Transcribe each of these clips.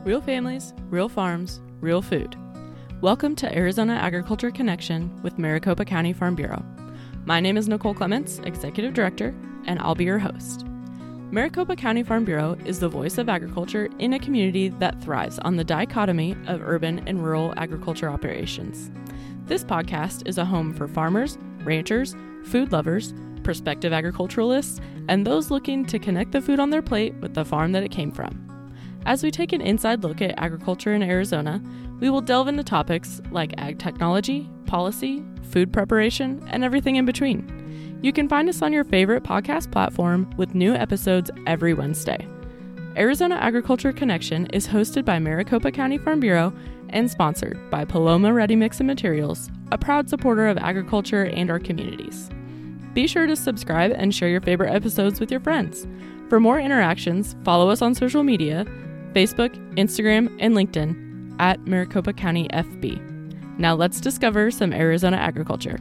Real families, real farms, real food. Welcome to Arizona Agriculture Connection with Maricopa County Farm Bureau. My name is Nicole Clements, Executive Director, and I'll be your host. Maricopa County Farm Bureau is the voice of agriculture in a community that thrives on the dichotomy of urban and rural agriculture operations. This podcast is a home for farmers, ranchers, food lovers, prospective agriculturalists, and those looking to connect the food on their plate with the farm that it came from. As we take an inside look at agriculture in Arizona, we will delve into topics like ag technology, policy, food preparation, and everything in between. You can find us on your favorite podcast platform with new episodes every Wednesday. Arizona Agriculture Connection is hosted by Maricopa County Farm Bureau and sponsored by Paloma Ready Mix and Materials, a proud supporter of agriculture and our communities. Be sure to subscribe and share your favorite episodes with your friends. For more interactions, follow us on social media, Facebook, Instagram, and LinkedIn at Maricopa County FB. Now let's discover some Arizona agriculture.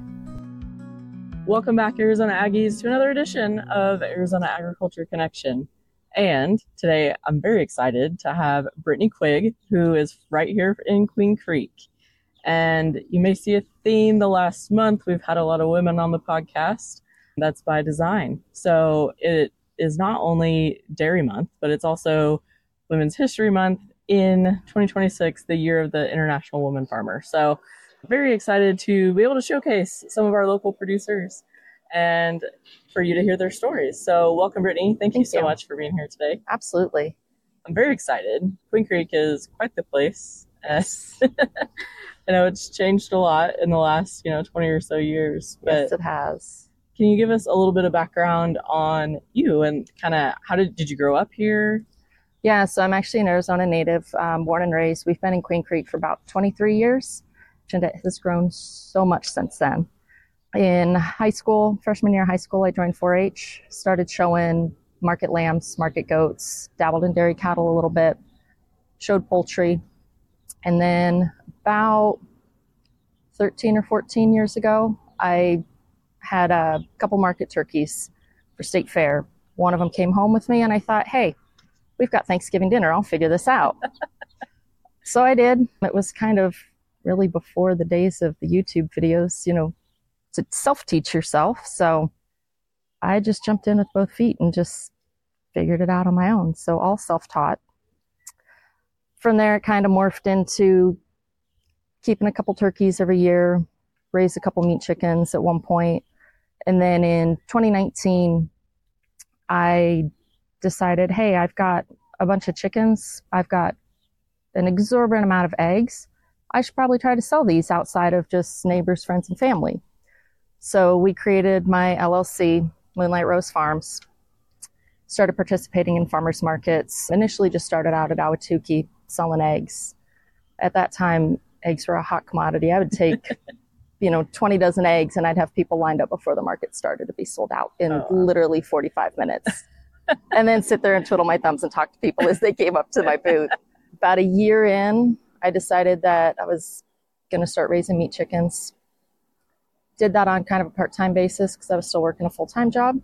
Welcome back, Arizona Aggies, to another edition of Arizona Agriculture Connection. And today I'm very excited to have Brittany Quigg, who is right here in Queen Creek. And you may see a theme the last month. We've had a lot of women on the podcast. That's by design. So it is not only Dairy Month, but it's also Women's History Month in 2026, the year of the International Woman Farmer. So very excited to be able to showcase some of our local producers and for you to hear their stories. So welcome, Brittany. Thank you so much for being here today. Absolutely. I'm very excited. Queen Creek is quite the place. I know it's changed a lot in the last, 20 or so years. But yes, it has. Can you give us a little bit of background on you and kind of how did you grow up here? Yeah, so I'm actually an Arizona native, born and raised. We've been in Queen Creek for about 23 years, and it has grown so much since then. In high school, freshman year of high school, I joined 4-H, started showing market lambs, market goats, dabbled in dairy cattle a little bit, showed poultry. And then about 13 or 14 years ago, I had a couple market turkeys for State Fair. One of them came home with me, and I thought, hey, we've got Thanksgiving dinner. I'll figure this out. So I did. It was kind of really before the days of the YouTube videos, to self-teach yourself. So I just jumped in with both feet and just figured it out on my own. So all self-taught. From there, it kind of morphed into keeping a couple turkeys every year, raised a couple meat chickens at one point. And then in 2019, I decided, hey, I've got a bunch of chickens. I've got an exorbitant amount of eggs. I should probably try to sell these outside of just neighbors, friends, and family. So we created my LLC, Moonlight Rose Farms, started participating in farmers markets. Initially just started out at Ahwatukee selling eggs. At that time, eggs were a hot commodity. I would take 20 dozen eggs, and I'd have people lined up before the market started to be sold out in literally 45 minutes. And then sit there and twiddle my thumbs and talk to people as they came up to my booth. About a year in, I decided that I was going to start raising meat chickens. Did that on kind of a part-time basis because I was still working a full-time job.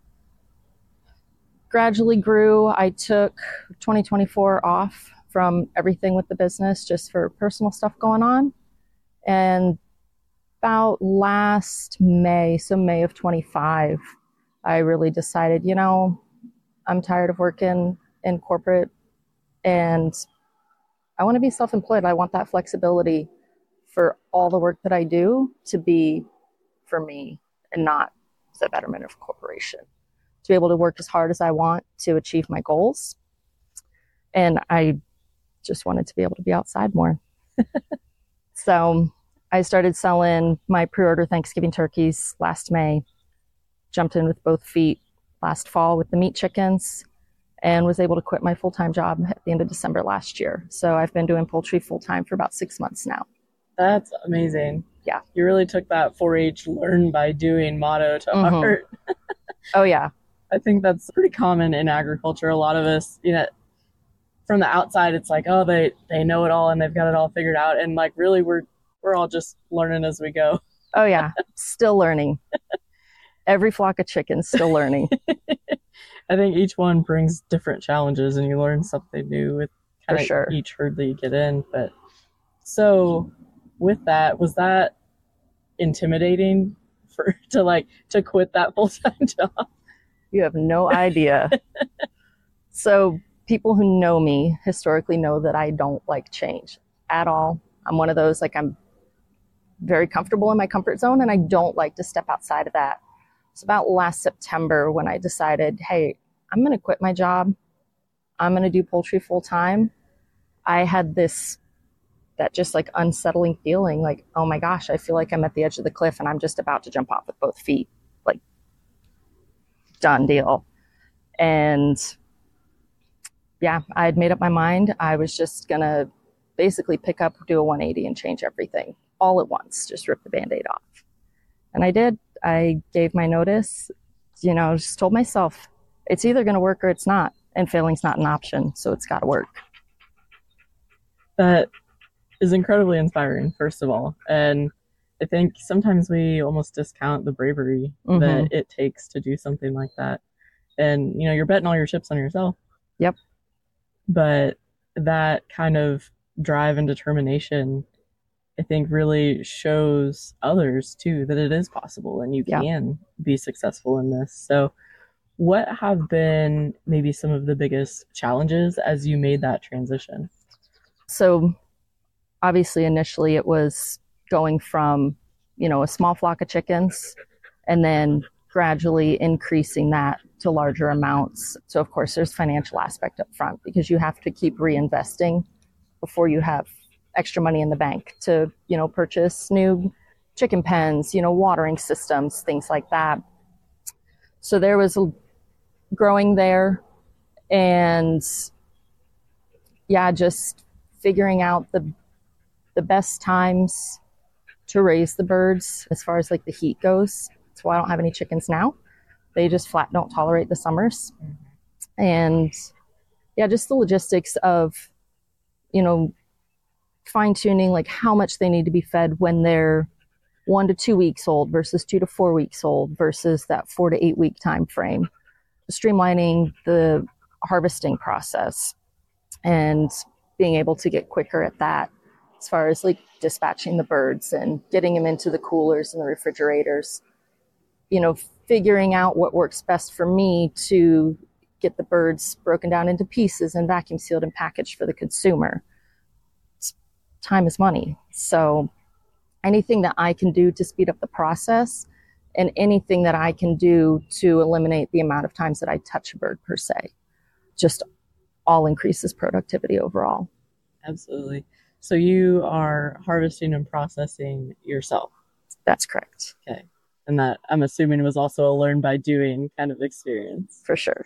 Gradually grew. I took 2024 off from everything with the business just for personal stuff going on. And about last May, so May of 25, I really decided, I'm tired of working in corporate and I want to be self-employed. I want that flexibility for all the work that I do to be for me and not the betterment of a corporation. To be able to work as hard as I want to achieve my goals. And I just wanted to be able to be outside more. So I started selling my pre-order Thanksgiving turkeys last May, jumped in with both feet last fall with the meat chickens, and was able to quit my full-time job at the end of December last year. So I've been doing poultry full-time for about 6 months now. That's amazing. Yeah. You really took that 4-H learn by doing motto to heart. Oh, yeah. I think that's pretty common in agriculture. A lot of us, from the outside, it's like, oh, they know it all and they've got it all figured out. And like, really, we're all just learning as we go. Oh, yeah. Still learning. Every flock of chickens still learning. I think each one brings different challenges and you learn something new with kind of sure. each herd that you get in. But so with that, was that intimidating to quit that full-time job? You have no idea. So people who know me historically know that I don't like change at all. I'm one of those, like, I'm very comfortable in my comfort zone, and I don't like to step outside of that. It's about last September when I decided, hey, I'm going to quit my job. I'm going to do poultry full time. I had that just like unsettling feeling, like, oh my gosh, I feel like I'm at the edge of the cliff and I'm just about to jump off with both feet. Like, done deal. And yeah, I had made up my mind. I was just going to basically pick up, do a 180 and change everything all at once, just rip the Band-Aid off. And I did. I gave my notice, just told myself it's either going to work or it's not. And failing's not an option. So it's got to work. That is incredibly inspiring, first of all. And I think sometimes we almost discount the bravery that it takes to do something like that. And, you're betting all your chips on yourself. Yep. But that kind of drive and determination, I think, really shows others too that it is possible and you can be successful in this. So what have been maybe some of the biggest challenges as you made that transition? So obviously initially it was going from, a small flock of chickens and then gradually increasing that to larger amounts. So of course there's financial aspect up front because you have to keep reinvesting before you have extra money in the bank to, purchase new chicken pens, watering systems, things like that. So there was growing there, and just figuring out the best times to raise the birds as far as like the heat goes. That's why I don't have any chickens now. They just flat don't tolerate the summers. And just the logistics of, fine tuning like how much they need to be fed when they're 1 to 2 weeks old versus 2 to 4 weeks old versus that 4 to 8 week time frame. Streamlining the harvesting process and being able to get quicker at that as far as like dispatching the birds and getting them into the coolers and the refrigerators, figuring out what works best for me to get the birds broken down into pieces and vacuum sealed and packaged for the consumer. Time is money. So anything that I can do to speed up the process and anything that I can do to eliminate the amount of times that I touch a bird per se, just all increases productivity overall. Absolutely. So you are harvesting and processing yourself? That's correct. Okay. And that, I'm assuming, was also a learn by doing kind of experience. For sure.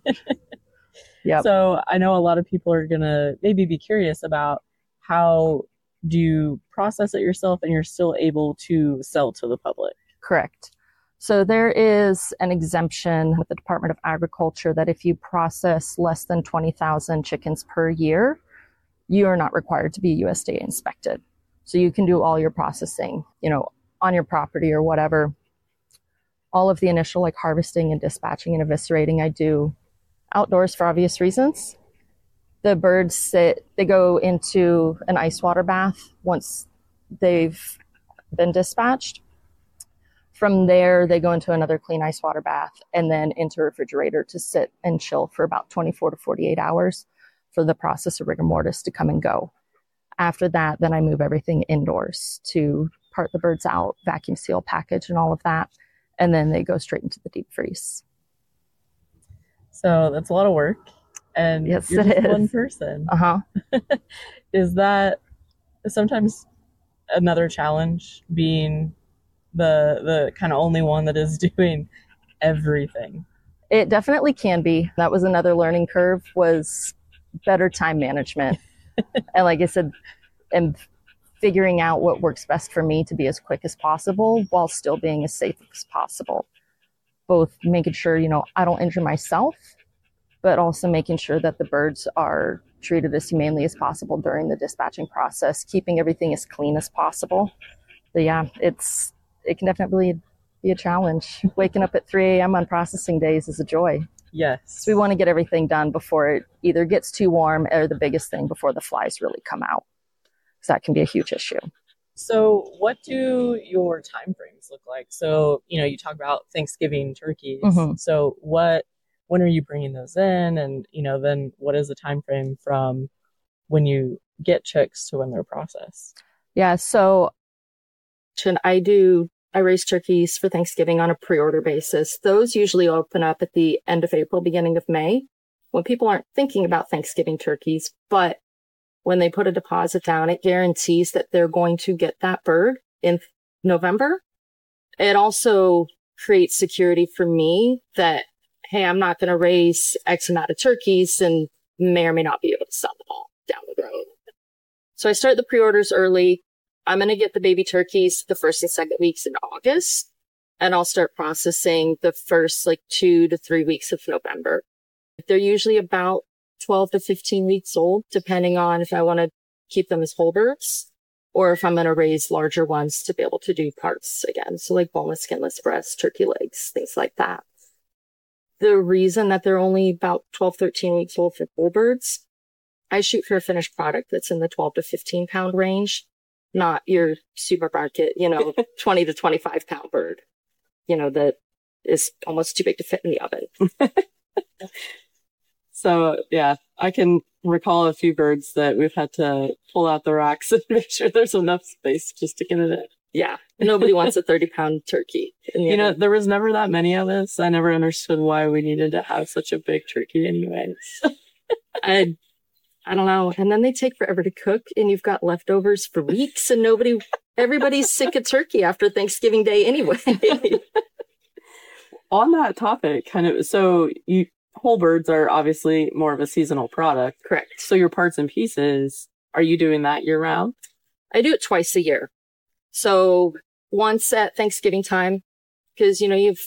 Yep. So I know a lot of people are going to maybe be curious about how do you process it yourself and you're still able to sell to the public? Correct. So there is an exemption with the Department of Agriculture that if you process less than 20,000 chickens per year, you are not required to be USDA inspected. So you can do all your processing, on your property or whatever. All of the initial like harvesting and dispatching and eviscerating I do outdoors for obvious reasons. The birds they go into an ice water bath once they've been dispatched. From there, they go into another clean ice water bath and then into a refrigerator to sit and chill for about 24 to 48 hours for the process of rigor mortis to come and go. After that, then I move everything indoors to part the birds out, vacuum seal, package, and all of that. And then they go straight into the deep freeze. So that's a lot of work. And yes, you're just one person. Uh-huh. Is that sometimes another challenge, being the kind of only one that is doing everything? It definitely can be. That was another learning curve, was better time management. And like I said, and figuring out what works best for me to be as quick as possible while still being as safe as possible. Both making sure, I don't injure myself, but also making sure that the birds are treated as humanely as possible during the dispatching process, keeping everything as clean as possible. But yeah, it can definitely be a challenge. Waking up at 3 a.m. on processing days is a joy. Yes. So we want to get everything done before it either gets too warm or the biggest thing, before the flies really come out. So that can be a huge issue. So what do your time frames look like? So, you talk about Thanksgiving turkeys. So when are you bringing those in? And, then what is the time frame from when you get chicks to when they're processed? Yeah, so I raise turkeys for Thanksgiving on a pre-order basis. Those usually open up at the end of April, beginning of May, when people aren't thinking about Thanksgiving turkeys. But when they put a deposit down, it guarantees that they're going to get that bird in November. It also creates security for me that, hey, I'm not going to raise X amount of turkeys and may or may not be able to sell them all down the road. So I start the pre-orders early. I'm going to get the baby turkeys the first and second weeks in August, and I'll start processing the first 2 to 3 weeks of November. They're usually about 12 to 15 weeks old, depending on if I want to keep them as whole birds or if I'm going to raise larger ones to be able to do parts again. So like boneless, skinless breast, turkey legs, things like that. The reason that they're only about 12, 13 weeks old for whole birds, I shoot for a finished product that's in the 12 to 15 pound range, not your supermarket, 20 to 25 pound bird, that is almost too big to fit in the oven. So, yeah, I can recall a few birds that we've had to pull out the racks and make sure there's enough space just to get it in. Yeah. Nobody wants a 30-pound turkey. There was never that many of us. I never understood why we needed to have such a big turkey anyways. I don't know. And then they take forever to cook, and you've got leftovers for weeks, and everybody's sick of turkey after Thanksgiving Day anyway. On that topic, whole birds are obviously more of a seasonal product. Correct. So your parts and pieces, are you doing that year round? I do it twice a year. So once at Thanksgiving time, because,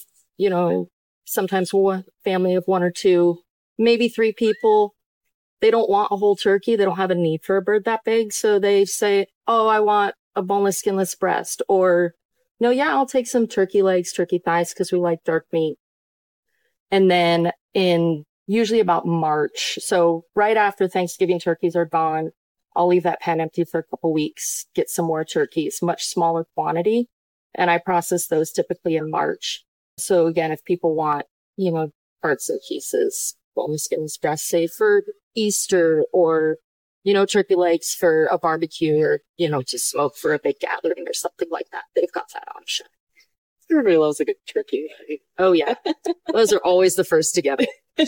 sometimes one family of 1 or 2, maybe 3 people, they don't want a whole turkey. They don't have a need for a bird that big. So they say, oh, I want a boneless, skinless breast. Or, no, yeah, I'll take some turkey legs, turkey thighs, because we like dark meat. And then in usually about March, so right after Thanksgiving turkeys are gone, I'll leave that pen empty for a couple weeks, get some more turkeys, much smaller quantity. And I process those typically in March. So again, if people want, parts and pieces, boneless, skinless breast, say for Easter, or, turkey legs for a barbecue, or, to smoke for a big gathering or something like that, they've got that option. Everybody loves a good turkey. Oh, yeah. Those are always the first to get it.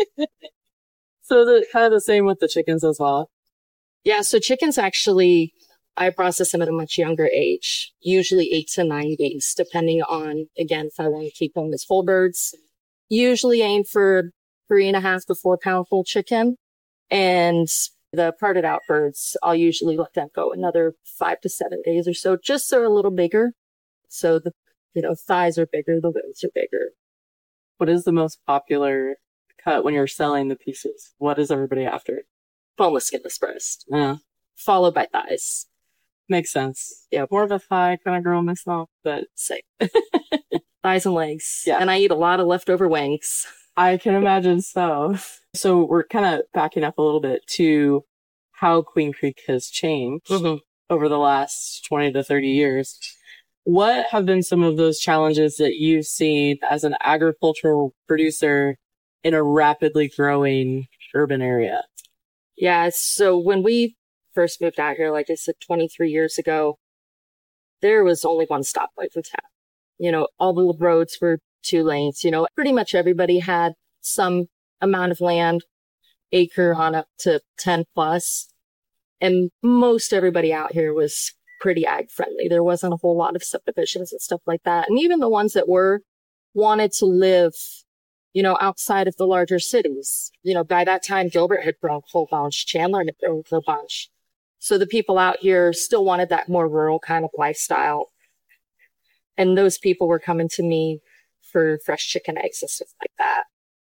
So kind of the same with the chickens as well? Yeah, so chickens actually, I process them at a much younger age, usually 8 to 9 days, depending on, again, if I want to keep them as whole birds. Usually aim for 3.5 to 4 pound whole chicken. And the parted out birds, I'll usually let them go another 5 to 7 days or so, just so they're a little bigger. So the thighs are bigger, the limbs are bigger. What is the most popular cut when you're selling the pieces? What is everybody after? Boneless, skinless breast. Yeah. Followed by thighs. Makes sense. Yeah. More of a thigh kind of girl myself, but same. Thighs and legs. Yeah. And I eat a lot of leftover wings. I can imagine so. So we're kind of backing up a little bit to how Queen Creek has changed over the last 20 to 30 years. What have been some of those challenges that you've seen as an agricultural producer in a rapidly growing urban area? Yeah, so when we first moved out here, like I said, 23 years ago, there was only one stoplight in town. All the roads were 2 lanes. Pretty much everybody had some amount of land, acre on up to 10 plus. And most everybody out here was pretty ag friendly. There wasn't a whole lot of subdivisions and stuff like that. And even the ones that wanted to live, outside of the larger cities. By that time, Gilbert had grown a whole bunch, Chandler had grown a whole bunch. So the people out here still wanted that more rural kind of lifestyle. And those people were coming to me for fresh chicken eggs and stuff like that.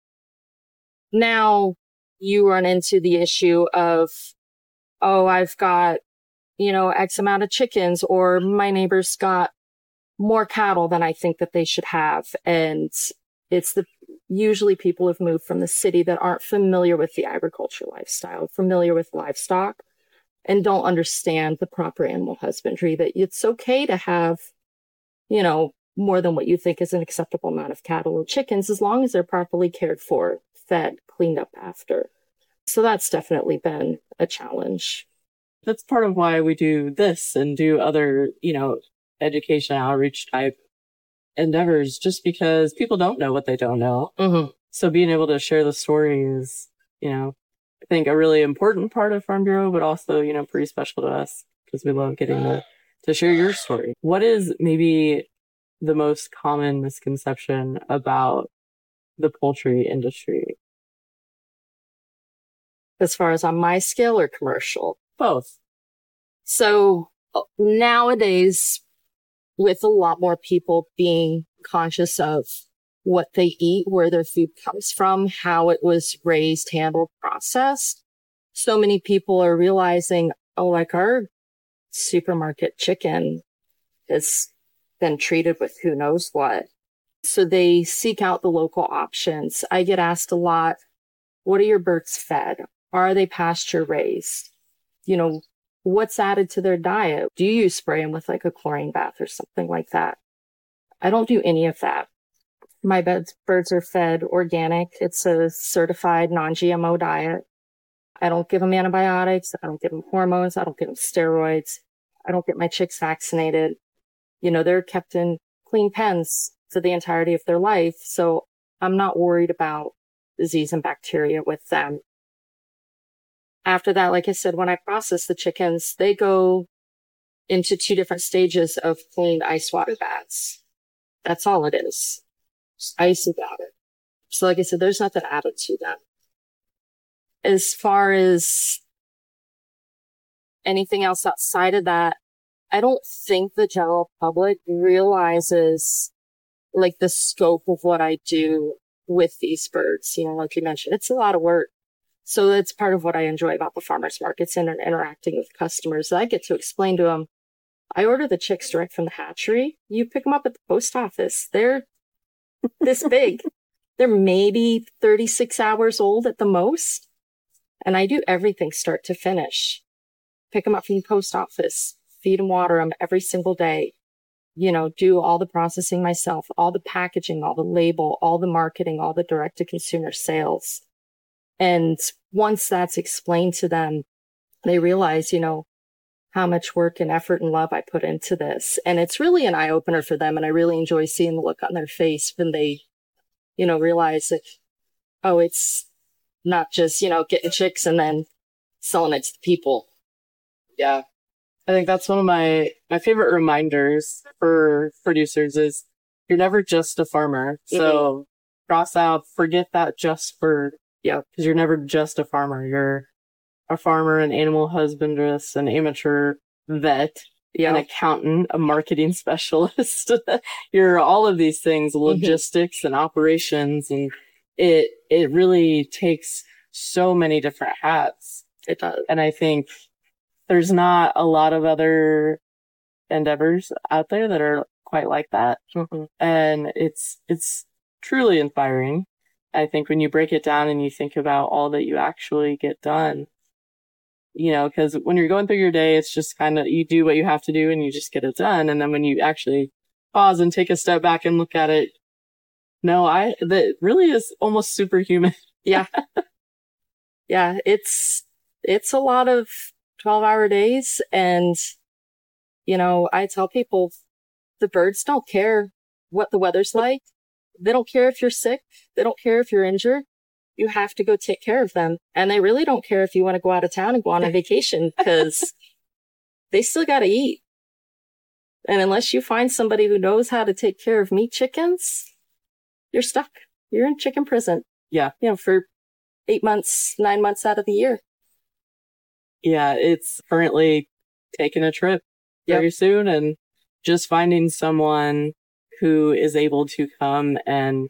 Now you run into the issue of, oh, I've got, X amount of chickens, or my neighbor's got more cattle than I think that they should have. And it's usually people have moved from the city that aren't familiar with the agriculture lifestyle, familiar with livestock, and don't understand the proper animal husbandry, that it's okay to have, more than what you think is an acceptable amount of cattle or chickens, as long as they're properly cared for, fed, cleaned up after. So that's definitely been a challenge. That's part of why we do this and do other, education outreach type endeavors, just because people don't know what they don't know. Mm-hmm. So being able to share the story is, I think a really important part of Farm Bureau, but also, pretty special to us because we love getting to share your story. What is maybe the most common misconception about the poultry industry? As far as on my scale or commercial? Both. So nowadays, with a lot more people being conscious of what they eat, where their food comes from, how it was raised, handled, processed, so many people are realizing, like our supermarket chicken has been treated with who knows what. So they seek out the local options. I get asked a lot, what are your birds fed? Are they pasture raised? What's added to their diet? Do you spray them with like a chlorine bath or something like that? I don't do any of that. My birds are fed organic. It's a certified non-GMO diet. I don't give them antibiotics. I don't give them hormones. I don't give them steroids. I don't get my chicks vaccinated. They're kept in clean pens for the entirety of their life. So I'm not worried about disease and bacteria with them. After that, like I said, when I process the chickens, they go into 2 different stages of cleaned ice water baths. That's all it is. Just ice about it. So like I said, there's nothing added to them. As far as anything else outside of that, I don't think the general public realizes like the scope of what I do with these birds. Like you mentioned, it's a lot of work. So that's part of what I enjoy about the farmers markets and interacting with customers. I get to explain to them, I order the chicks direct from the hatchery. You pick them up at the post office. They're this big. They're maybe 36 hours old at the most. And I do everything start to finish. Pick them up from the post office, feed and water them every single day. Do all the processing myself, all the packaging, all the label, all the marketing, all the direct to consumer sales. And once that's explained to them, they realize, how much work and effort and love I put into this. And it's really an eye opener for them. And I really enjoy seeing the look on their face when they, realize that, it's not just, getting chicks and then selling it to the people. Yeah. I think that's one of my favorite reminders for producers is you're never just a farmer. Mm-hmm. So cross out, forget that just bird. Yeah, because you're never just a farmer. You're a farmer, an animal husbandress, an amateur vet, an accountant, a marketing specialist. You're all of these things, logistics and operations. And it really takes so many different hats. It does. And I think there's not a lot of other endeavors out there that are quite like that. Mm-hmm. And it's truly inspiring. I think when you break it down and you think about all that you actually get done, because when you're going through your day, it's just kind of, you do what you have to do and you just get it done. And then when you actually pause and take a step back and look at it, that really is almost superhuman. Yeah. Yeah. It's a lot of 12-hour days. And, I tell people the birds don't care what the weather's like. They don't care if you're sick. They don't care if you're injured. You have to go take care of them. And they really don't care if you want to go out of town and go on a vacation because they still got to eat. And unless you find somebody who knows how to take care of meat chickens, you're stuck. You're in chicken prison. Yeah. For 8 months, 9 months out of the year. Yeah. It's currently taking a trip very soon and just finding someone who is able to come and,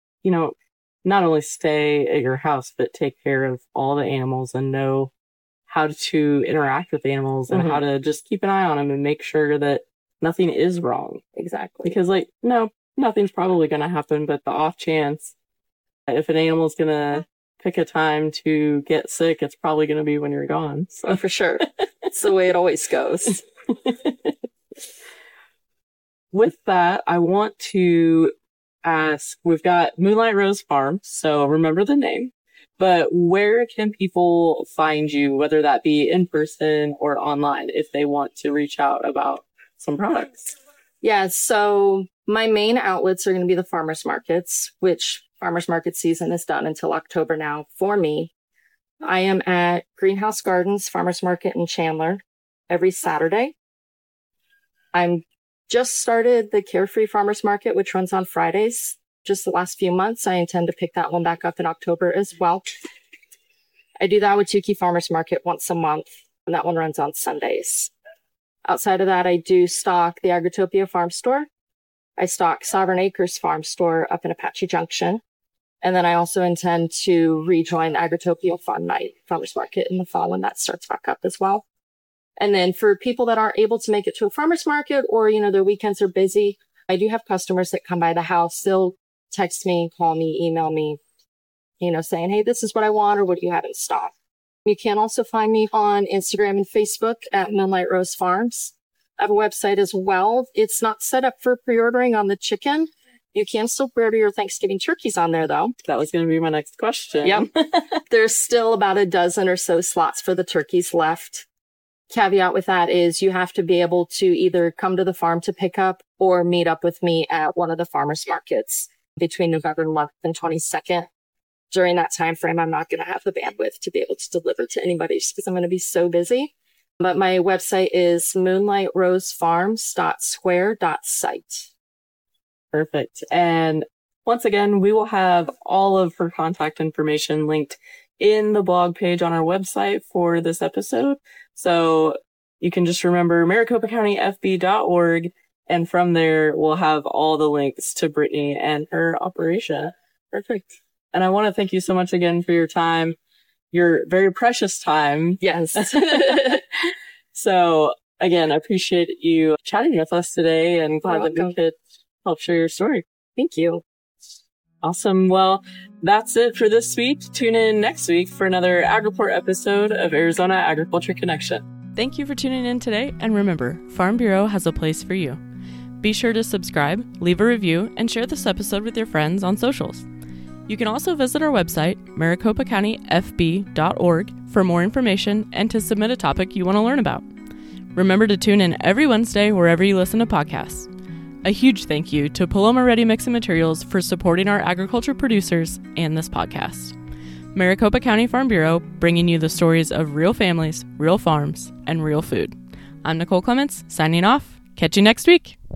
not only stay at your house, but take care of all the animals and know how to interact with animals and how to just keep an eye on them and make sure that nothing is wrong. Exactly. Because nothing's probably going to happen, but the off chance If an animal's going to pick a time to get sick, it's probably going to be when you're gone. So. Oh, for sure. It's the way it always goes. With that, I want to ask, we've got Moonlight Rose Farm, so remember the name, but where can people find you, whether that be in person or online, if they want to reach out about some products? Yeah, so my main outlets are going to be the farmers markets, which farmers market season is done until October now for me. I am at Greenhouse Gardens Farmers Market in Chandler every Saturday. I'm just started the Carefree Farmers Market, which runs on Fridays. Just the last few months, I intend to pick that one back up in October as well. I do that with Tukey Farmers Market once a month, and that one runs on Sundays. Outside of that, I do stock the Agritopia Farm Store. I stock Sovereign Acres Farm Store up in Apache Junction. And then I also intend to rejoin the Agritopia Fun Night Farmers Market in the fall when that starts back up as well. And then for people that aren't able to make it to a farmer's market or, their weekends are busy, I do have customers that come by the house. They'll text me, call me, email me, saying, hey, this is what I want or what do you have in stock. You can also find me on Instagram and Facebook at Moonlight Rose Farms. I have a website as well. It's not set up for pre-ordering on the chicken. You can still pre-order your Thanksgiving turkeys on there, though. That was going to be my next question. Yep. There's still about a dozen or so slots for the turkeys left. Caveat with that is you have to be able to either come to the farm to pick up or meet up with me at one of the farmers markets between November 11th and 22nd. During that time frame, I'm not going to have the bandwidth to be able to deliver to anybody just because I'm going to be so busy. But my website is moonlightrosefarms.square.site. Perfect. And once again, we will have all of her contact information linked in the blog page on our website for this episode. So you can just remember maricopacountyfb.org. And from there, we'll have all the links to Brittany and her operation. Perfect. And I want to thank you so much again for your time, your very precious time. Yes. So again, I appreciate you chatting with us today and glad that we could help share your story. Thank you. Awesome. Well, that's it for this week. Tune in next week for another AgReport episode of Arizona Agriculture Connection. Thank you for tuning in today, and remember, Farm Bureau has a place for you. Be sure to subscribe, leave a review, and share this episode with your friends on socials. You can also visit our website, maricopacountyfb.org, for more information and to submit a topic you want to learn about. Remember to tune in every Wednesday wherever you listen to podcasts. A huge thank you to Paloma Ready Mix and Materials for supporting our agriculture producers and this podcast. Maricopa County Farm Bureau, bringing you the stories of real families, real farms, and real food. I'm Nicole Clements, signing off. Catch you next week.